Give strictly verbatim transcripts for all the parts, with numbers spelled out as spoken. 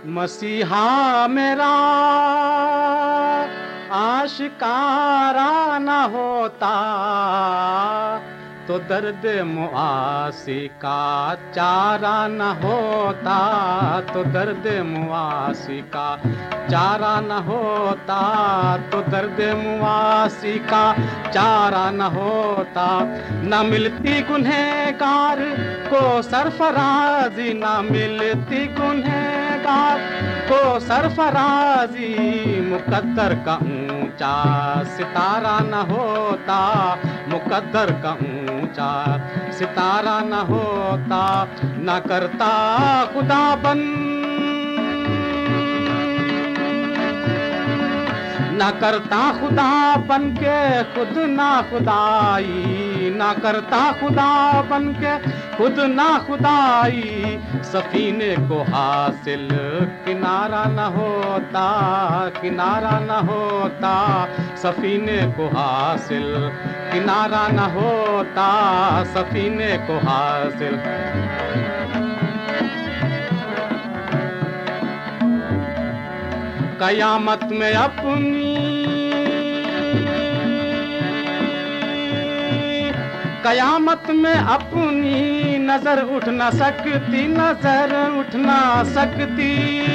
مسیحا میرا آشکارا نہ ہوتا تو درد مواسی کا چارہ نہ ہوتا، تو درد مواسی کا چارہ نہ ہوتا، تو درد مواسی کا چارہ نہ ہوتا۔ نہ ملتی گنہگار کو سرفرازی، نہ ملتی گنہگار کو سرفرازی، مقدر کا اونچا ستارہ نہ ہوتا، مقدر کا اونچا ستارہ نہ ہوتا۔ نہ کرتا خدا بن نہ کرتا خدا بن کے خود نہ خدائی، نہ کرتا خدا بن کے خود نہ خدائی، سفینے کو حاصل کنارہ نہ ہوتا، کنارہ نہ ہوتا، سفینے کو حاصل کنارہ نہ ہوتا، سفینے کو حاصل۔ قیامت میں اپنی قیامت میں اپنی نظر اٹھ نہ سکتی، نظر اٹھ نہ سکتی،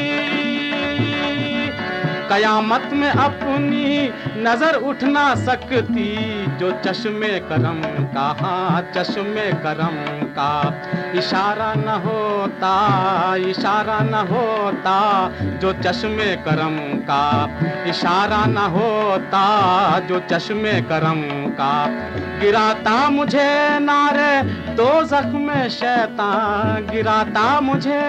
قیامت میں اپنی نظر اٹھ نہ سکتی، جو چشم کرم کا، ہاں چشم کرم کا اشارہ نہ ہوتا، اشارہ نہ ہوتا، جو چشم کرم کا اشارہ نہ ہوتا، جو چشم کرم کا۔ گراتا مجھے نعرے دوزخ میں شیطان، گراتا مجھے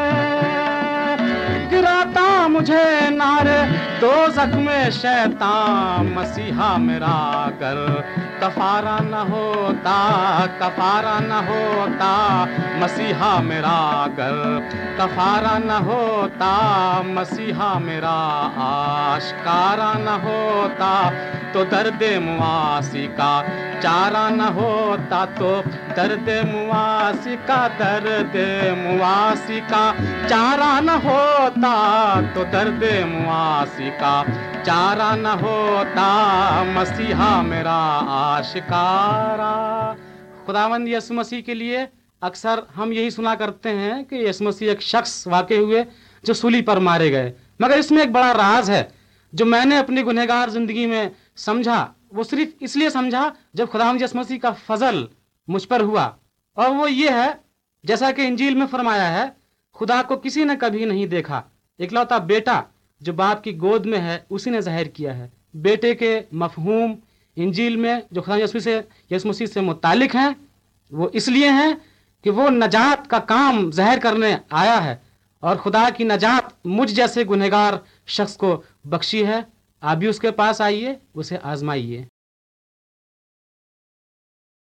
گراتا مجھے نعرے دوزخ میں شیطان، مسیحا میرا گر کفارہ نہ ہوتا، کفارہ نہ ہوتا، مسیحا میرا گر کفارہ نہ ہوتا، مسیحا میرا آشکارا نہ ہوتا، تو درد مواسی کا چارہ نہ ہوتا، تو درد مواسی کا درد مواسی کا چارہ نہ ہوتا، تو درد مواسی کا چارہ نہ ہوتا، مسیحا میرا آشکارا۔ خداوند یسوع مسیح کے لیے اکثر ہم یہی سنا کرتے ہیں کہ یسوع مسیح ایک شخص واقع ہوئے جو صلیب پر مارے گئے، مگر اس میں ایک بڑا راز ہے جو میں نے اپنی گنہگار زندگی میں سمجھا۔ وہ صرف اس لیے سمجھا جب خداوند یسوع مسیح کا فضل مجھ پر ہوا، اور وہ یہ ہے جیسا کہ انجیل میں فرمایا ہے، خدا کو کسی نے کبھی نہیں دیکھا، اکلوتا بیٹا جو باپ کی گود میں ہے اسی نے ظاہر کیا ہے۔ بیٹے کے مفہوم انجیل میں جو خدا یسوع سے یسوع مسیح سے متعلق ہیں وہ اس لیے ہیں کہ وہ نجات کا کام ظاہر کرنے آیا ہے، اور خدا کی نجات مجھ جیسے گنہگار شخص کو بخشی ہے۔ آپ بھی اس کے پاس آئیے، اسے آزمائیے۔